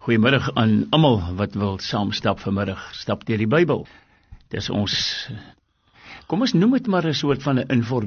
Goeiemiddag aan almal wat wil saamstap vanmiddag, stap deur die Bybel. Dis ons, kom ons noem dit maar 'n soort van 'n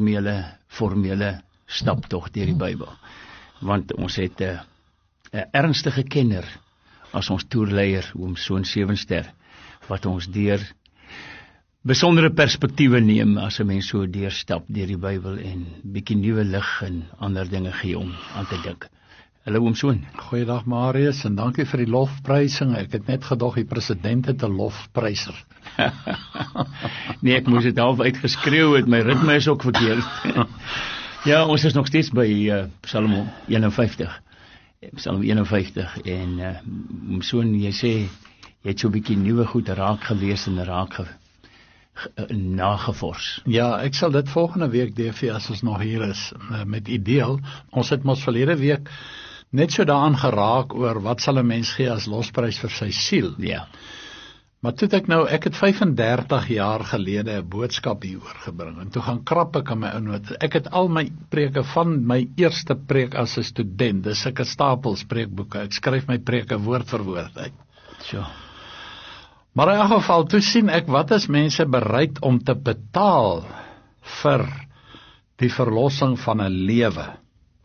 formele staptog deur die Bybel. Want ons het 'n ernstige kenner as ons toerleier, oom Soon Sewenster, wat ons deur besondere perspektiewe neem as 'n mens so deurstap deur die Bybel en bietjie nuwe lig en ander dinge gee om aan te dink. Hallo oom Soon. Goeiedag Marius en dankie vir die lofprysing. Ek het net gedog die president het 'n lofpryser. Nee, ek moes dit half uitgeskreeu het, my ritme is ook verkeerd. Ja, ons is nog steeds by Psalm 51. Psalm 51 en oom Soon, jy sê jy het so 'n bietjie nuwe goed raak gelees en raak nagevors. Ja, ek sal dit volgende week DV as ons nog hier is met Ideel. Ons het mos verlede week net so daaraan geraak oor wat sal 'n mens gee as losprys vir sy siel. Ja. Maar toe ek het 35 jaar gelede 'n boodskap hieroor gebring en toe gaan krap ek aan my ou note. Ek het al my preke van my eerste preek as 'n student, dis sulke stapels preekboeke. Ek skryf my preke woord vir woord uit. So. Maar in elk geval, toe sien ek wat is mense bereid om te betaal vir die verlossing van 'n lewe.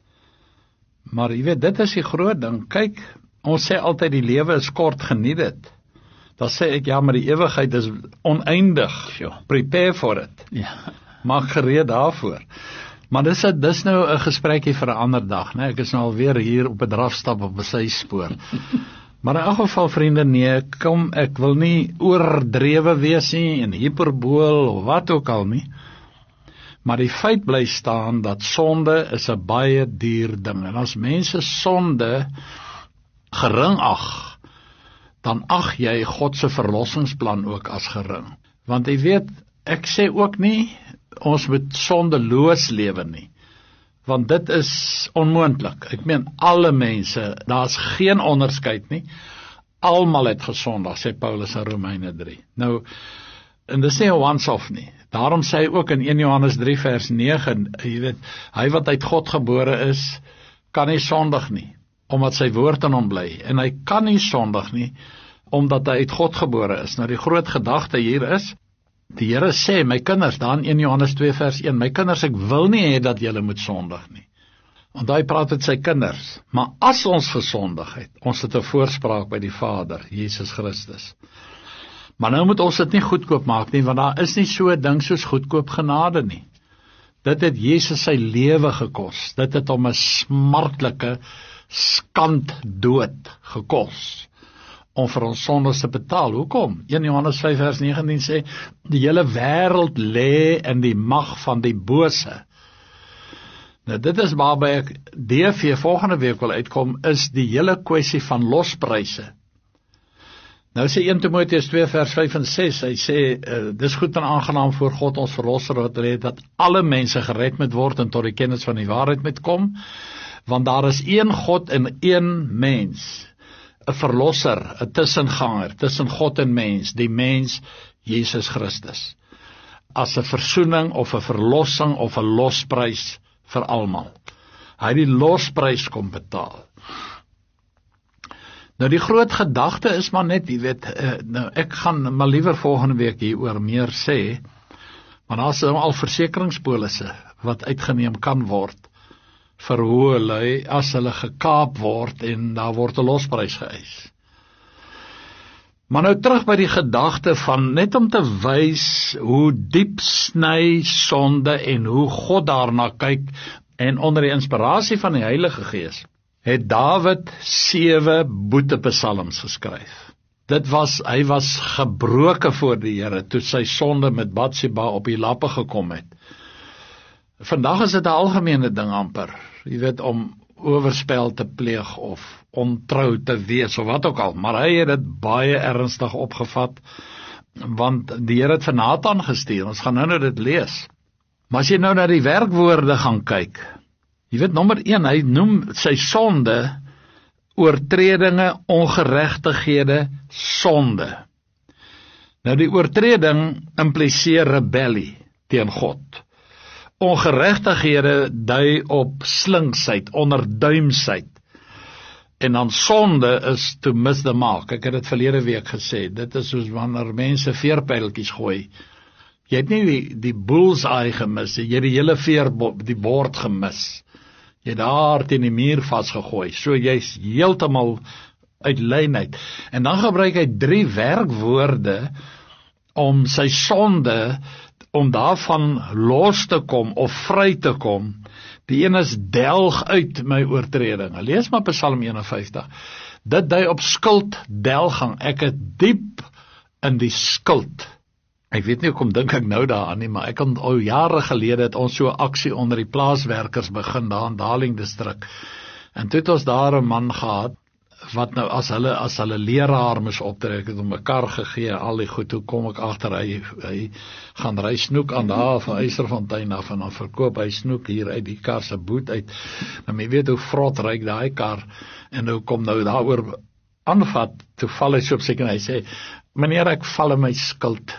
Maar jy weet, dit is die groot ding. Kyk, ons sê altyd die lewe is kort, geniet dit. Dan sê ek, ja, maar die ewigheid is oneindig. Sure. Prepare for it. Ja. Maak gereed daarvoor. Maar dis nou 'n gesprekkie vir 'n ander dag, né? Ek is nou alweer hier op 'n drafstap op 'n syspoor. Maar in elk geval, vriende, nee, ek wil nie oordrewe wees nie en hiperbool of wat ook al nie. Maar die feit bly staan dat sonde is 'n baie duur ding. En as mense sonde gering ag, dan ag jy God se verlossingsplan ook as gering. Want jy weet, ek sê ook nie ons moet sondeloos lewe nie. Want dit is onmoontlik. Ek meen alle mense, daar's geen onderskeid nie. Almal het gesondig, sê Paulus in Romeine 3. Nou, en dis nie 'n once-off nie. Daarom sê hy ook in 1 Johannes 3 vers 9, jy weet, hy wat uit God gebore is, kan nie sondig nie, omdat sy woord in hom bly. En hy kan nie sondig nie, omdat hy uit God gebore is. Nou die groot gedagte hier is, die Here sê, my kinders, daar in 1 Johannes 2 vers 1, my kinders, ek wil nie hê dat julle moet sondig nie. Want hy praat met sy kinders. Maar as ons gesondig het, ons het 'n voorspraak by die Vader, Jesus Christus. Maar nou moet ons dit nie goedkoop maak nie, want daar is nie so 'n ding soos goedkoop genade nie. Dit het Jesus sy lewe gekos. Dit het hom 'n smartlike skanddood gekos om vir ons sondes te betaal. Hoekom? 1 Johannes 5 vers 19 sê, die hele wêreld lê in die mag van die bose. Nou dit is waarby ek DV volgende week wil uitkom, is die hele kwessie van lospryse. Nou sê 1 Timoteus 2 vers 5 en 6, hy sê, dis goed en aangenaam voor God ons verlosser wat wil dat alle mense gered moet word en tot die kennis van die waarheid moet kom, want daar is een God en een mens, 'n verlosser, 'n tussenganger tussen God en mens, die mens Jesus Christus, as 'n versoening of 'n verlossing of 'n losprys vir almal. Hy het die losprys kom betaal. Nou die groot gedagte is maar net, jy weet, nou ek gaan maar liewer volgende week hieroor meer sê, maar daar is al versekeringspolisse wat uitgeneem kan word vir hoe lui as hulle gekaap word en daar word 'n losprys geëis. Maar nou terug by die gedagte van net om te wys hoe diep sny sonde en hoe God daarna kyk, en onder die inspirasie van die Heilige Gees het Dawid 7 boetepsalms geskryf. Hy was gebroken voor die Here toe sy sonde met Batsheba op die lappe gekom het. Vandag is dit 'n algemene ding amper, jy weet, om oorspel te pleeg of ontrou te wees of wat ook al, maar hy het dit baie ernstig opgevat, want die Here het vir Nathan gestuur. Ons gaan nou dit lees. Maar as jy nou na die werkwoorde gaan kyk, jy weet, nommer 1, hy noem sy sonde, oortredinge, ongeregtighede, sonde. Nou die oortreding impliseer rebellie teen God. Ongeregtighede dui op slinksheid, onderduimsheid. En dan sonde is to miss the mark. Ek het dit verlede week gesê, dit is soos wanneer mense veerpijltjies gooi. Jy het nie die bullseye gemis, jy het die hele die bord gemis. Jy het daar teen die muur vasgegooi, so jy's heeltemal uit lyn uit. En dan gebruik hy 3 werkwoorde om sy sonde, om daarvan los te kom of vry te kom. Die een is delg uit my oortreding. Lees maar Psalm 51. Dit dui op skulddelgang. Ek het diep in die skuld. Ek weet nie hoekom dink ek nou daaraan nie, maar ek kan al jare gelede het ons so 'n aksie onder die plaaswerkers begin daar in Darling distrik. En toe het ons daar 'n man gehad wat nou as hulle leraar moes optree, ek het hom 'n kar gegee, al die goed, toe kom ek agter hy gaan ry snoek aan daar van Eysterfontein af en dan verkoop hy snoek hier uit die kar se boot uit. Nou jy weet hoe vrot ryk daai kar en nou kom nou daaroor aanvat, toe val hy so op sy knie en hy sê, meneer, ek val in my skuld.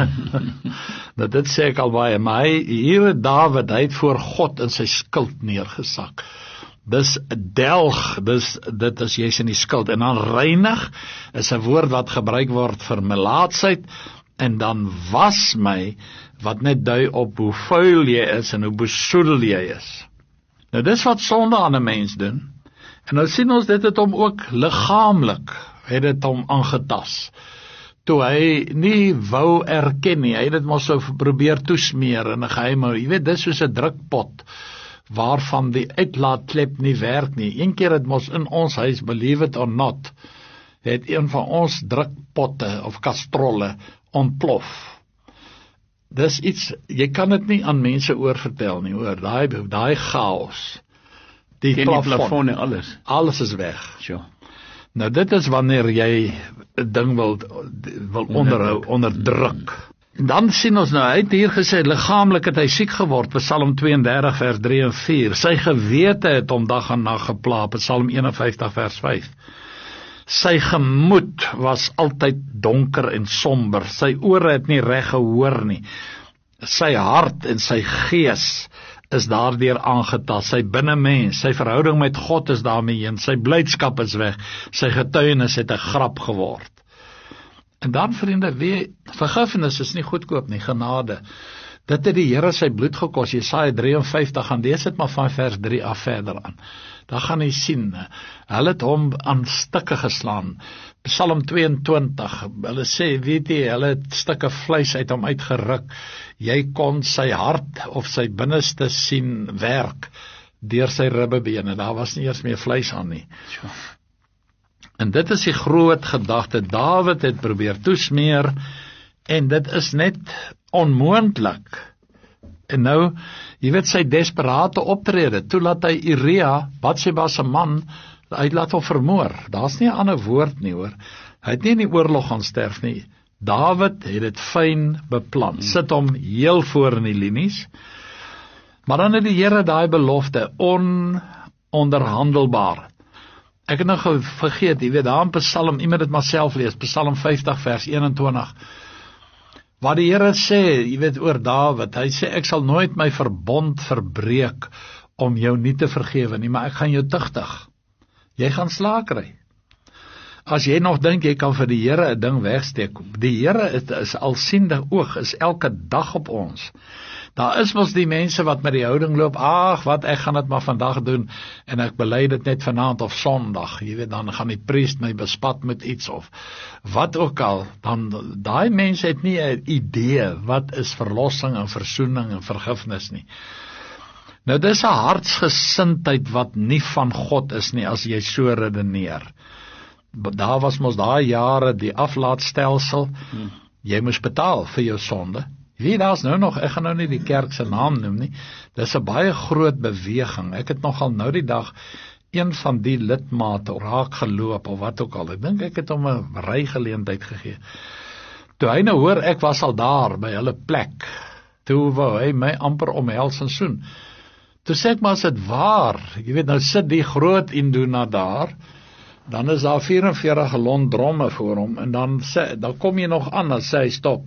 Nou dit sê ek al baie, maar hier het Dawid, hy het voor God in sy skuld neergesak. Dis delg, dit is jy's in die skuld, en dan reinig is 'n woord wat gebruik word vir melaatsheid, en dan was my, wat net dui op hoe vuil jy is en hoe besoedel jy is. Nou dis wat sonde aan 'n mens doen, en nou sien ons dit het hom ook liggaamlik, het dit hom aangetas, toe hy nie wou erken nie, hy het dit mos so probeer toesmeer in 'n geheim, jy weet, dis soos 'n drukpot, waarvan die uitlaatklep nie werk nie. Een keer het mos in ons huis, believe it or not, het een van ons drukpotte of kastrolle ontplof. Dis iets, jy kan dit nie aan mense oorvertel nie, hoor, daai chaos, die plafon en alles is weg. Sure. Nou dit is wanneer jy 'n ding wil onderdruk. Dan sien ons nou, hy het hier gesê, liggaamlik het hy siek geword, Psalm 32 vers 3 en 4, sy gewete het hom dag en nag gepla, Psalm 51 vers 5, sy gemoed was altyd donker en somber, sy ore het nie reg gehoor nie, sy hart en sy gees is daardeur aangetast, sy binnemens, sy verhouding met God is daarmee heen, sy blydskap is weg, sy getuienis het 'n grap geword. En dan, vriende, vergifnis is nie goedkoop nie, genade. Dit het die Here sy bloed gekos, Jesaja 53, gaan lees dit maar van vers 3 af verder aan. Dan gaan jy sien, hulle het hom aan stukke geslaan. Psalm 22, hulle sê, weet jy, hulle het stukke vleis uit hom uitgeruk. Jy kon sy hart of sy binneste sien werk deur sy ribbebene. Daar was nie eers meer vleis aan nie. En dit is die groot gedagte, Dawid het probeer toesmeer, en dit is net onmoontlik. En nou, jy weet sy desperate optrede, toe laat hy Uria, Batseba se man, hy laat hom vermoor. Daar's nie 'n ander woord nie, hoor. Hy het nie in die oorlog gaan sterf nie. Dawid het dit fyn beplan, sit hom heel voor in die linies, maar dan het die Here daai belofte, ononderhandelbaar. Ek het nou vergeet, jy weet, daar in Psalm, jy moet dit maar self lees, Psalm 50 vers 21, waar die Here sê, jy weet, oor Dawid, hy sê, ek sal nooit my verbond verbreek, om jou nie te vergewe nie, maar ek gaan jou tugtig, jy gaan slaag kry. As jy nog dink, jy kan vir die Here 'n ding wegsteek, die Here is alsiende oog, is elke dag op ons. Daar is mos die mense wat met die houding loop, wat, ek gaan dit maar vandag doen, en ek bely dit net vanaand of Sondag, jy weet, dan gaan die priest my bespat met iets, of wat ook al, dan, daai mense het nie 'n idee, wat is verlossing en versoening en vergifnis nie. Nou, dis 'n hartsgesindheid wat nie van God is nie, as jy so redeneer. Daar was mos daai jare die aflaatstelsel, jy moes betaal vir jou sonde. Wie daar's nou nog, ek gaan nou nie die kerk se naam noem nie, dis 'n baie groot beweging, ek het nogal nou die dag, een van die lidmate raak geloop, of wat ook al, ek dink ek het hom 'n rygeleentheid gegee, toe hy nou hoor, ek was al daar, by hulle plek, toe wou hy my amper omhels en soen, toe sê ek maar, is dit waar, jy weet, nou sit die groot indiener daar, dan is daar 44 gelond dromme voor hom, en dan kom jy nog aan, dan sê hy stop,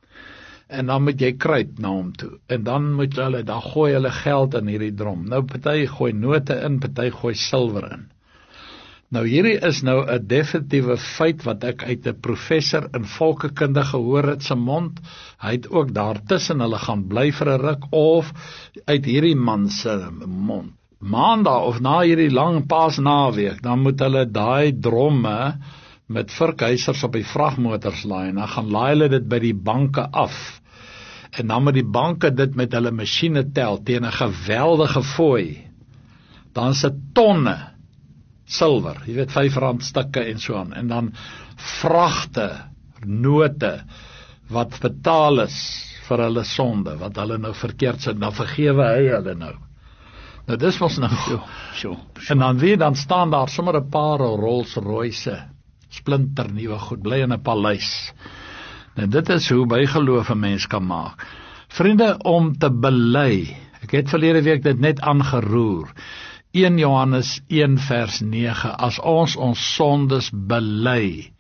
en dan moet jy kruit na hom toe, en dan gooi hulle geld in hierdie drom, nou party gooi note in, party gooi silwer in, Nou hierdie is nou 'n definitiewe feit wat ek uit 'n professor in volkekunde gehoor het se mond. Hy het ook daartussen hulle gaan bly vir 'n ruk, of uit hierdie man se mond. Maandag of na hierdie lang Paasnaweek, dan moet hulle daai dromme met vurkhuisers op die vragmotors laai, en dan gaan laai hulle dit by die banke af. En dan moet die banke dit met hulle masjiene tel teen 'n geweldige fooi. Dan is dit tonne silwer, jy weet, R5 stukke en so aan, en dan vragte note wat betaal is vir hulle sonde, wat hulle nou verkeerd sit, dan vergewe hy hulle nou. Nou dis was nou so. En dan staan daar sommer 'n paar Rolls Royce, splinternuwe goed, bly in 'n paleis. En dit is hoe bygeloof 'n mens kan maak. Vriende, om te bely, ek het verlede week dit net aangeroer, 1 Johannes 1 vers 9, as ons sondes bely,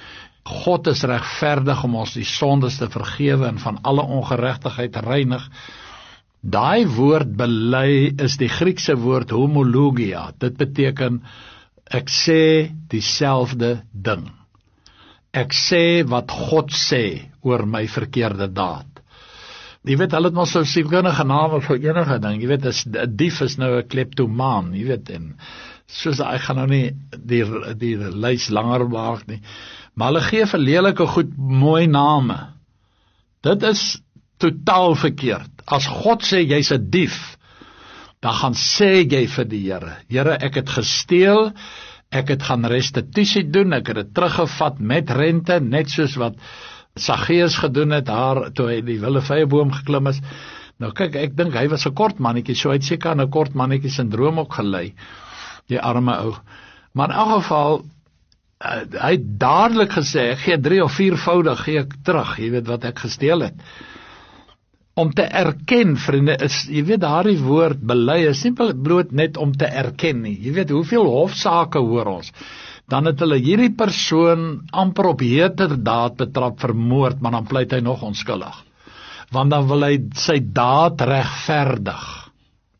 God is regverdig om ons die sondes te vergewe en van alle ongeregtigheid te reinig. Daai woord bely is die Griekse woord homologia. Dit beteken, ek sê dieselfde ding. Ek sê wat God sê oor my verkeerde daad. Jy weet, hulle het mos so sielkundige name vir enige ding. Jy weet, 'n dief is nou 'n kleptomaan, jy weet, en soos ek gaan nou nie die lys langer maak nie. Maar hulle gee vir lelike goed mooi name. Dit is totaal verkeerd. As God sê jy's 'n dief, dan gaan sê jy vir die Here, Here, ek het gesteel, ek het gaan restituisie doen, ek het dit teruggevat met rente, net soos wat Saggeus gedoen het, toe hy die willevyeboom geklim is. Nou kyk, ek dink hy was 'n kort mannetjie, so hy het seker aan 'n kort mannetjie syndroom ook gelei, die arme ou. Maar in elk geval, hy het dadelik gesê, ek gee 3 of 4voudig, gee ek terug, jy weet wat ek gesteel het. Om te erken, vriende, jy weet, daardie woord bely is nie bloot net om te erken nie. Jy weet, hoeveel hofsaake hoor ons, dan het hulle hierdie persoon amper op heterdaad betrap, vermoord, maar dan pleit hy nog onskuldig. Want dan wil hy sy daad regverdig.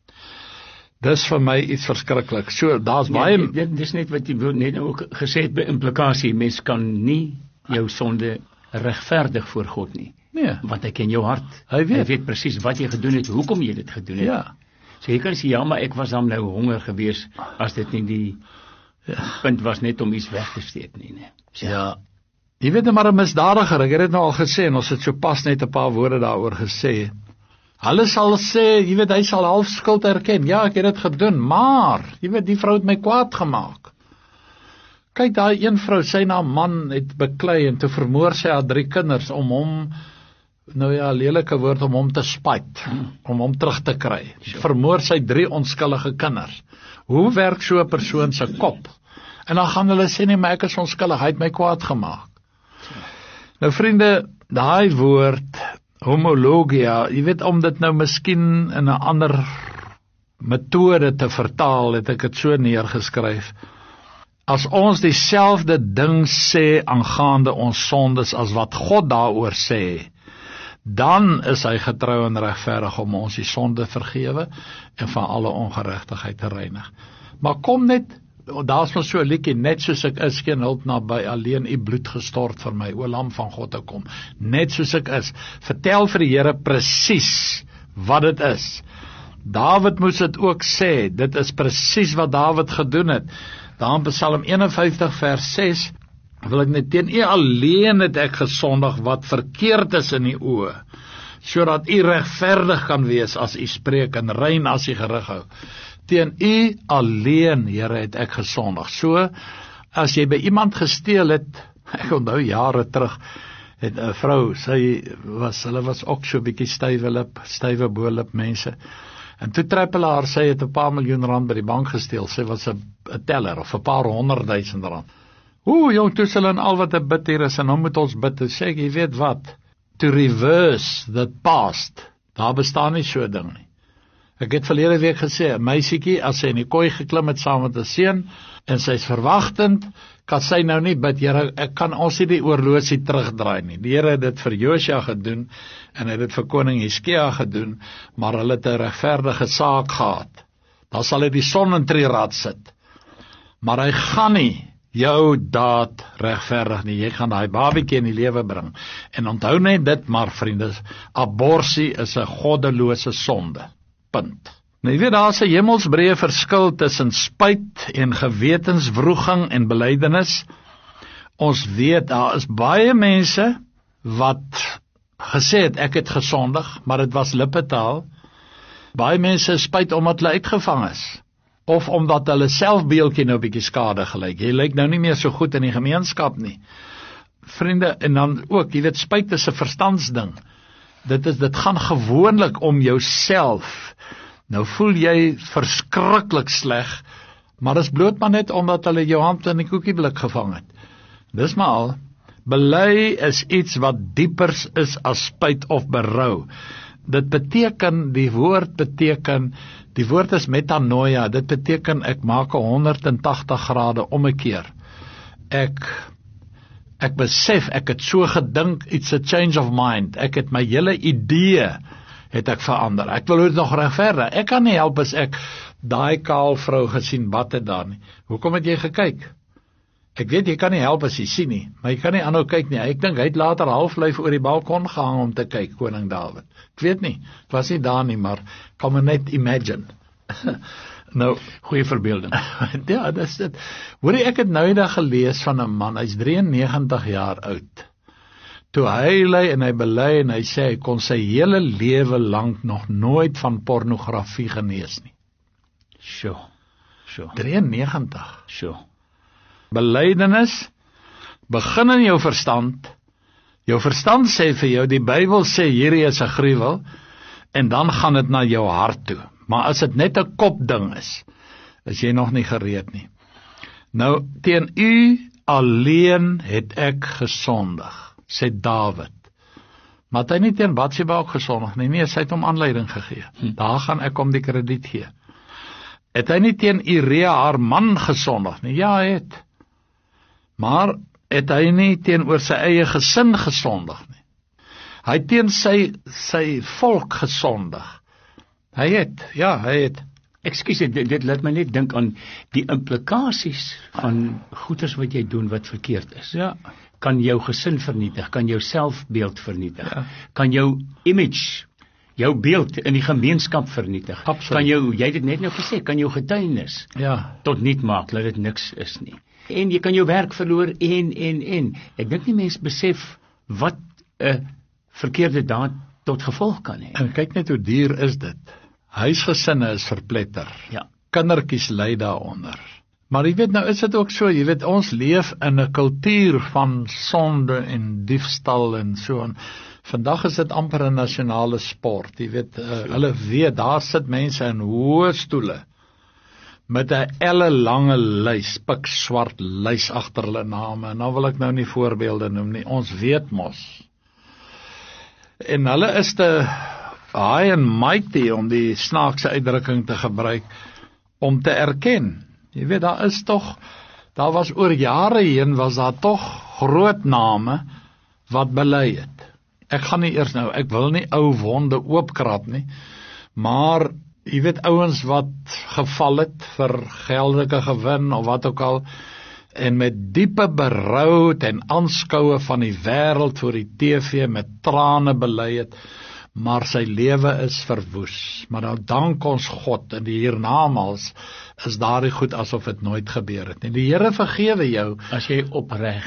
Dis vir my iets verskriklik. So, daar's baie... Dis net wat jy net ook gesê het by implikasie, mens kan nie jou sonde regverdig voor God nie. Nee. Want hy ken jou hart. Hy weet presies wat jy gedoen het, hoekom jy dit gedoen het. Ja. So jy kan sê, ja, maar ek was dan nou honger gewees, as dit nie die punt was net om iets weg te steek nie. Ja. Jy weet, maar 'n misdadiger, ek het dit nou al gesê, en ons het so pas net 'n paar woorde daaroor gesê. Hulle sal sê, jy weet, hy sal half skuld erken. Ja, ek het dit gedoen, maar, jy weet, die vrou het my kwaad gemaak. Kyk, daai een vrou, sy na man het beklei, en toe vermoor sy haar 3 kinders, om hom, nou ja, lelike woord, om hom te spyt, om hom terug te kry. Vermoor sy 3 onskuldige kinders. Hoe werk so 'n persoon se kop? En dan gaan hulle sê, nee, maar ek is onskuldig, hy het my kwaad gemaak. Nou vriende, daai woord, homologia, jy weet, om dit nou miskien in 'n ander metode te vertaal, het ek dit so neergeskryf. As ons dieselfde ding sê aangaande ons sondes as wat God daaroor sê, dan is hy getrou en regverdig om ons die sonde vergewe en van alle ongeregtigheid te reinig. Maar kom net, daar's maar so 'n liedjie, net soos ek is, geen hulp naby, alleen u bloed gestort vir my, o lam van God te kom, net soos ek is. Vertel vir die Here presies wat dit is. Dawid moes dit ook sê, dit is presies wat Dawid gedoen het. Daar in Psalm 51 vers 6, wil ek net teen u alleen het ek gesondig wat verkeerd is in die oë, sodat u regverdig kan wees as u spreek en rein as u gerig hou. Teen u alleen, Here, het ek gesondig. So, as jy by iemand gesteel het, ek onthou jare terug, het 'n vrou, hulle was ook so 'n bietjie stywe bo-lip mense, en toe trap hulle haar, sy het 'n paar miljoen rand by die bank gesteel, sy was 'n teller, of 'n paar 100.000 rand. Jong, toe hulle en al wat 'n bid hier is, en nou moet ons bid, en sê ek, jy weet wat, to reverse the past, daar bestaan nie so 'n ding nie. Ek het verlede week gesê, 'n meisietjie, as sy in die kooi geklim het saam met 'n seun, en sy is verwagtend, kan sy nou nie bid, Here, ek kan ons nie die oorlosie terugdraai nie. Die Here het dit vir Josua gedoen, en het dit vir koning Hizkia gedoen, maar hulle het 'n regverdige saak gehad. Dan sal hy die son in 3 rad sit. maar hy gaan nie jou daad regverdig nie. Jy gaan daai babietjie in die lewe bring. En onthou net dit maar, vriende, aborsie is 'n goddelose sonde. Punt. Nou jy weet, daar is 'n hemelsbreë verskil tussen spyt en gewetenswroging en belydenis. Ons weet, daar is baie mense wat gesê het, ek het gesondig, maar dit was lippetaal. Baie mense spyt omdat hulle uitgevang is, of omdat hulle selfbeeldjie nou 'n bietjie skade gelyk. Jy lyk nou nie meer so goed in die gemeenskap nie. Vriende, en dan ook, jy weet, spyt is 'n verstandsding. Dit gaan gewoonlik om jouself. Nou voel jy verskriklik sleg, maar dis bloot maar net omdat hulle jou hand in die koekieblik gevang het. Dis maar al. Bely is iets wat dieper is as spyt of berou. Dit beteken, die woord is metanoia, dit beteken ek maak 'n 180 grade ommekeer. Ek besef, ek het so gedink, it's a change of mind, ek het my hele idee, het ek verander, ek wil dit nog regverdig, ek kan nie help as ek daai kaal vrou gesien, wat het daar nie, hoekom het jy gekyk? Ek weet, jy kan nie help as jy sien nie, maar jy kan nie aanhou kyk nie. Ek dink hy het later halflyf oor die balkon gehang om te kyk, koning Dawid. Ek weet nie, het was nie daar nie, maar kan me net imagine. Nou, goeie verbeelding. Ja, dis dit. Hoorie, ek het nou eendag gelees van 'n man, hy's 93 jaar oud. Toe huil hy en hy bely en hy sê hy kon sy hele lewe lank nog nooit van pornografie genees nie. Sjoe. 93. Sjoe. Belydenis begin in jou verstand. Jou verstand sê vir jou, die Bybel sê hierdie is 'n gruwel, en dan gaan dit na jou hart toe. Maar as dit net 'n kopding is jy nog nie gereed nie. Nou, teen u alleen het ek gesondig, sê Dawid. Maar het hy nie teen Batseba ook gesondig nie? Nee, sy het hom aanleiding gegee. Daar gaan ek om die krediet gee. Het hy nie teen Uria haar man gesondig nie? Ja, hy het. Maar het hy nie teenoor sy eie gesin gesondig nie? Hy het teen sy volk gesondig. Hy het. Ekskuus, dit laat my net dink aan die implikasies van goeders wat jy doen wat verkeerd is. Ja. Kan jou gesin vernietig, kan jou selfbeeld vernietig, Ja. Kan jou image, jou beeld in die gemeenskap vernietig. Absoluut. Kan jou, jy het dit net nou gesê, kan jou getuienis tot niet maak, dat dit niks is nie. En jy kan jou werk verloor en. Ek dink nie mense besef wat 'n verkeerde daad tot gevolg kan hê. En kyk net hoe duur is dit. Huisgesinne is verpletter. Ja. Kindertjies ly daaronder. Maar jy weet, nou is dit ook so, jy weet, ons leef in 'n kultuur van sonde en diefstal en so en vandag is dit amper 'n nasionale sport. Jy weet, hulle weet, daar sit mense in hoë stoele met 'n ellelange lys, pikswart lys agter hulle name. En nou wil ek nou nie voorbeelde noem nie. Ons weet mos. En hulle is te high and mighty, om die snaakse uitdrukking te gebruik, om te erken. Jy weet, daar was oor jare heen, was daar tog groot name wat bely het. Ek gaan nie eers nou, ek wil nie ou wonde oopkrap nie, maar jy weet, ouens wat geval het vir geldelike gewin of wat ook al, en met diepe berou en aanskoue van die wêreld voor die TV met trane bely het, maar sy lewe is verwoes. Maar nou dank ons God, in die hiernamaals is daardie goed asof dit nooit gebeur het nie. Die Here vergewe jou as jy opreg,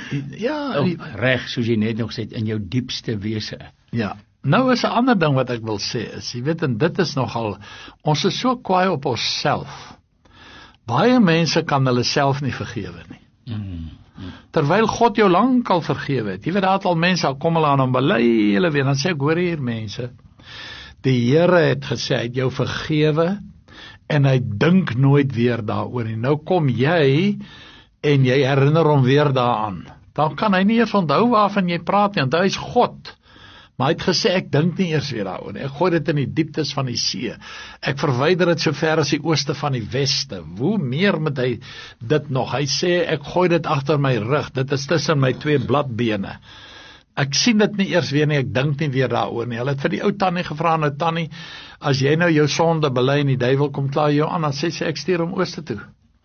soos jy net nog sê, in jou diepste wese. Ja. Nou is 'n ander ding wat ek wil sê is, jy weet, en dit is nogal, ons is so kwaai op onsself. Baie mense kan hulle self nie vergewe nie. Terwyl God jou lankal vergewe het. Jy weet, daar het al mense, al kom hulle aan hom bely hulle weer, dan sê ek, hoor hier mense, die Here het gesê, hy het jou vergewe, en hy dink nooit weer daaroor nie. Nou kom jy, en jy herinner hom weer daaraan. Dan kan hy nie eers onthou waarvan jy praat nie, want hy is God. Maar hy het gesê, ek dink nie eers weer daaroor nie. Ek gooi dit in die dieptes van die see. Ek verwyder dit so ver as die ooste van die weste. Hoe meer moet hy dit nog? Hy sê, ek gooi dit agter my rug. Dit is tussen my twee bladbene. Ek sien dit nie eers weer nie, ek dink nie weer daaroor nie. Hulle het vir die ou tannie gevra, nou tannie, as jy nou jou sonde bely en die duiwel kom klaar jou aan, dan sê sy, ek stuur hom ooste toe.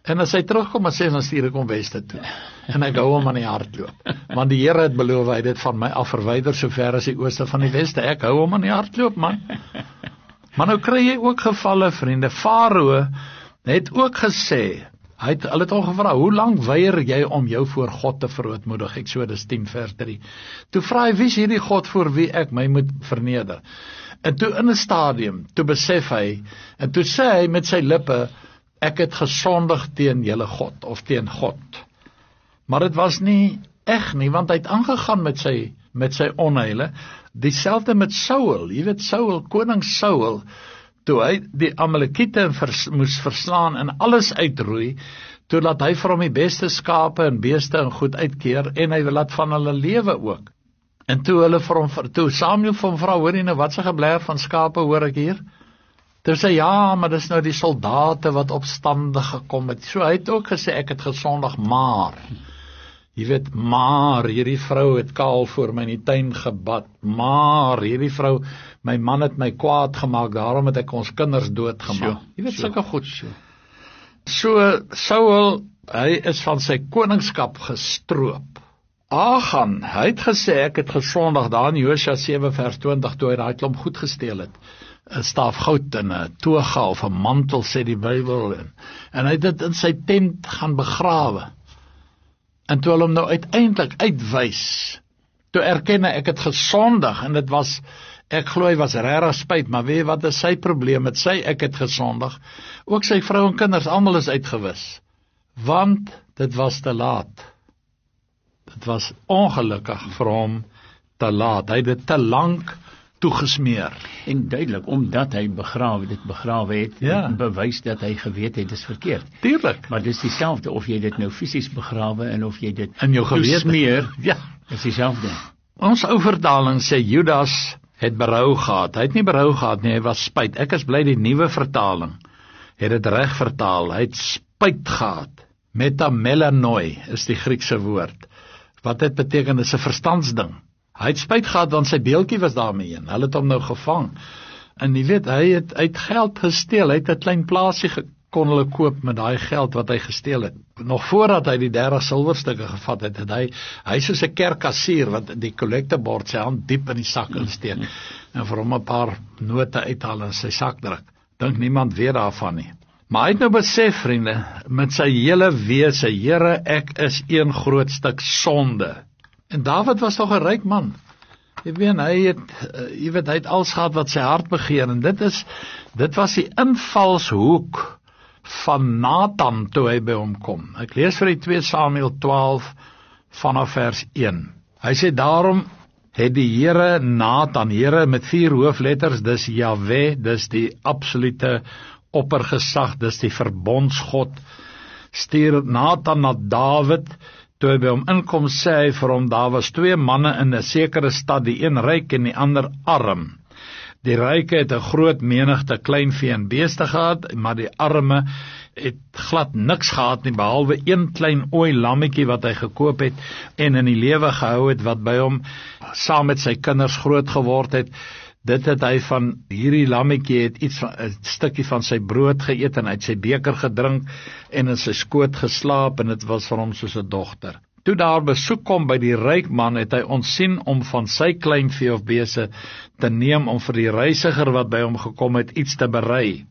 En as hy terugkom en sê, dan stuur ek hom weste toe. En ek hou hom aan die hardloop. Want die Here het beloof, hy het dit van my af verwyder so ver as die ooste van die weste. Ek hou hom aan die hardloop, man. Maar nou kry jy ook gevalle, vriende. Farao het ook gesê, hulle het hom gevra, hoe lank weier jy om jou voor God te verootmoedig? Eksodus 10 vers 3. Toe vra hy, wie is hierdie God voor wie ek my moet verneder? En toe in 'n stadium, toe besef hy, en toe sê hy met sy lippe, ek het gesondig teen julle God, of teen God. Maar dit was nie eg nie, want hy het aangegaan met sy onheile, dieselfde met Saul, jy weet Saul, koning Saul, toe hy die Amalekiete moes verslaan en alles uitroei, toe laat hy vir hom die beste skape en beeste en goed uitkeer, en hy laat van hulle lewe ook. En toe Samuel vir hom vra, hoor jy nou, wat se gebler van skape hoor ek hier? Toe sê, ja, maar dis nou die soldate wat opstandig gekom het. So hy het ook gesê, ek het gesondig, maar, jy weet, maar, hierdie vrou het kaal voor my in die tuin gebad, maar, hierdie vrou, my man het my kwaad gemaak, daarom het ek ons kinders doodgemaak. Jy weet, sulke goed. So, Saul, hy is van sy koningskap gestroop. Achan, hy het gesê, ek het gesondig, daar in Josua 7 vers 20, toe hy daai klomp goed gesteel het, 'n staaf goud en 'n toga of 'n mantel, sê die Bybel, en hy het dit in sy tent gaan begrawe. En toe hulle hom nou uiteindelik uitwys, toe erken hy, ek het gesondig, en dit was, ek glo hy was regtig spyt, maar weet jy wat is sy probleem met sy, ek het gesondig, ook sy vrou en kinders, almal is uitgewis, want dit was te laat. Dit was ongelukkig vir hom te laat, hy het dit te lank toegesmeer. En duidelik, omdat hy begrawe het, bewys dat hy geweet het, dis verkeerd. Tuurlik. Maar dis dieselfde, of jy dit nou fisies begrawe, en of jy dit in jou gewete smeer, ja, is dieselfde. Ons ou vertaling sê, Judas het berou gehad, hy het nie berou gehad nie, hy was spyt. Ek is bly die nuwe vertaling het dit reg vertaal, hy het spyt gehad. Metamelanoi is die Griekse woord, wat dit beteken, is 'n verstandsding. Hy het spyt gehad, want sy beeltjie was daarmee heen. Hulle het hom nou gevang. En jy weet, hy het geld gesteel. Hy het 'n klein plaasie kon hulle koop met daai geld wat hy gesteel het. Nog voordat hy die 30 silwerstukke gevat het, hy soos 'n kerkkassier wat die collectebord sy hand diep in die sak insteek en vir hom 'n paar note uithaal in sy sak druk. Dink niemand weet daarvan nie. Maar hy het nou besef, vriende, met sy hele wese, Here, ek is een groot stuk sonde. En Dawid was toch 'n ryk man. Jy weet, hy het alles gehad wat sy hart begeer, en dit was die invalshoek van Nathan toe hy by hom kom. Ek lees vir die 2 Samuel 12 vanaf vers 1. Hy sê, daarom het die Here Nathan, Here met 4 hoofletters, dis Jahwe, dis die absolute oppergesag, dis die verbondsgod, stuur Nathan na Dawid. Toe hy by hom inkom, sê hy vir hom, daar was 2 manne in 'n sekere stad, die een ryk en die ander arm. Die ryke het 'n groot menigte kleinvee en beeste gehad, maar die arme het glad niks gehad nie, behalwe 1 klein ooi lammetjie wat hy gekoop het en in die lewe gehou het, wat by hom saam met sy kinders groot geword het. Dit het hy van hierdie lammetjie het 'n stukkie van sy brood geëet en uit sy beker gedrink en in sy skoot geslaap, en dit was vir hom soos 'n dogter. Toe daar besoek kom by die ryk man, het hy ontsien om van sy kleinvee of beeste te neem om vir die reisiger wat by hom gekom het iets te berei.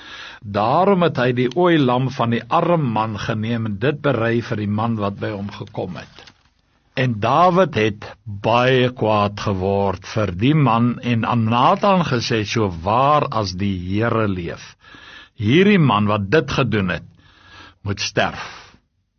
Daarom het hy die ooi lam van die arm man geneem en dit berei vir die man wat by hom gekom het. En Dawid het baie kwaad geword vir die man en aan Nathan gesê, so waar as die Here leef, hierdie man wat dit gedoen het, moet sterf.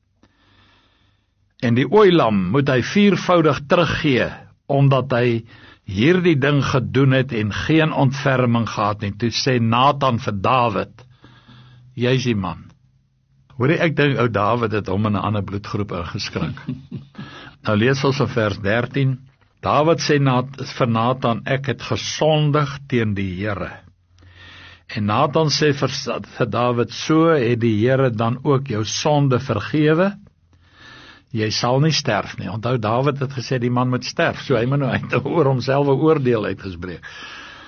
En die ooilam moet hy 4voudig teruggee, omdat hy hierdie ding gedoen het en geen ontferming gehad nie. Toe sê Nathan vir Dawid, jy is die man. Hoor ek dink ou Dawid het hom in 'n ander bloedgroep ingeskrik. Nou lees ons in vers 13, Dawid sê vir Nathan, ek het gesondig teen die Here. En Nathan sê vir Dawid, so het die Here dan ook jou sonde vergewe, jy sal nie sterf nie. Onthou, Dawid het gesê, die man moet sterf, so hy moet nou oor homself 'n oordeel uitgespreek.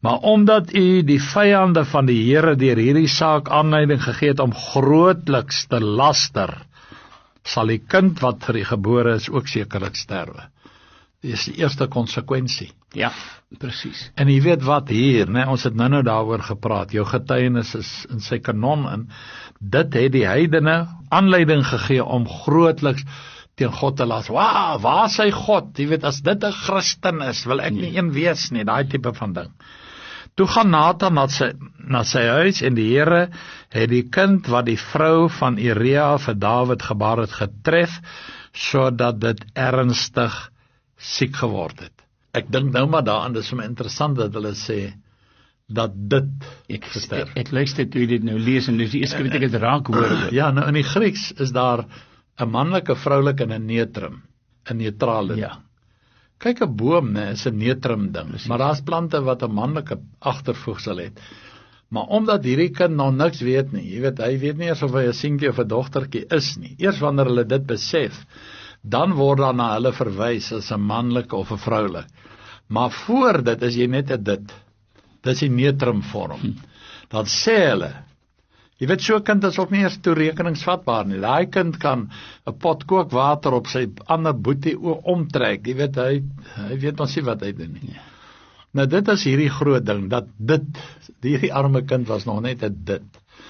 Maar omdat u die vyande van die Here deur hierdie saak aanleiding gegee het om grootliks te laster, sal die kind wat vir u gebore is ook sekerlik sterwe. Dit is die eerste konsekwensie. Ja, presies. En jy weet wat hier, né, ons het nou daaroor gepraat, jou getuienis is in sy kanon, en dit het die heidene aanleiding gegee om grootliks teen God te las. Wow, waar is hy God? Jy weet, as dit 'n Christen is, wil ek nie een wees nie, daai tipe van ding. Toe gaan Nathan na sy huis, en die Here het die kind wat die vrou van Uria vir Dawid gebaar het getref, sodat dit ernstig siek geword het. Ek dink nou maar daaraan, dis vir my interessant dat hulle sê dat dit gesterf. Ek luister toe jy dit nou lees, en dis die eerste keer wat ek dit raak hoor. Ja, nou in die Grieks is daar 'n manlike, vroulike en 'n neutrum, 'n neutrale. Ja. Kyk, 'n boom, né, is 'n neutrum ding, maar daar's plante wat 'n manlike agtervoegsel het. Maar omdat hierdie kind nog niks weet nie, jy weet, hy weet nie eers of hy 'n seentjie of 'n dogtertjie is nie. Eers wanneer hulle dit besef, dan word daar na hulle verwys as 'n manlike of 'n vroulik. Maar voor dit is jy net 'n dit. Dis die neutrum vorm. Dan sê hulle, jy weet, so 'n kind is ook nie eers toerekeningsvatbaar nie. Daai kind kan 'n pot kookwater op sy ander boetie omtrek. Jy weet, hy weet mos nie wat hy doen nie. Nou dit is hierdie groot ding, dat hierdie arme kind was nog net 'n dit.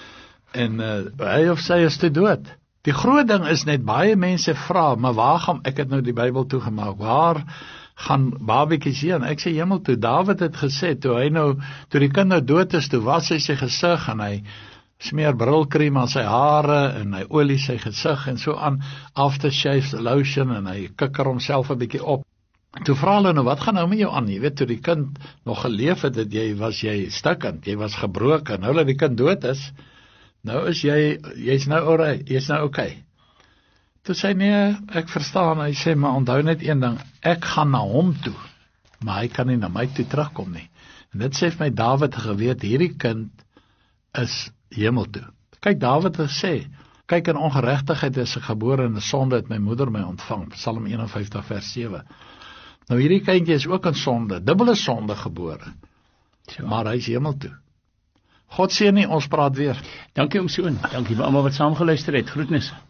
En hy of sy is te dood. Die groot ding is net, baie mense vra, maar waar gaan, ek het nou die Bybel toegemaak, waar gaan babietjies heen? Ek sê hemel toe. Dawid het gesê, toe die kind nou dood is, toe was hy sy gesig, en hy smeer brilkrem aan sy hare, en hy olie sy gesig, en so aan, aftershave lotion, en hy kikker homself 'n bietjie op. Toe vra hulle nou, wat gaan nou met jou aan? Jy weet, toe die kind nog geleef het, jy stikkend, jy was gebroken, nou dat die kind dood is, nou is jy's nou alright, jy's nou okay. Toe sê nee, ek verstaan, hy sê, maar onthou net een ding, ek gaan na hom toe, maar hy kan nie na my toe terugkom nie. En dit sê vir my, Dawid het geweet, hierdie kind is hemel toe. Kyk, Dawid het gesê, kyk, in ongeregtigheid is ek gebore, en in sonde het my moeder my ontvang, Psalm 51 vers 7. Nou hierdie kindjie is ook in sonde, dubbele sonde gebore, maar hy is hemel toe. God seën nie, ons praat weer. Dankie oom Soon, dankie vir almal wat saamgeluister het, groetnisse.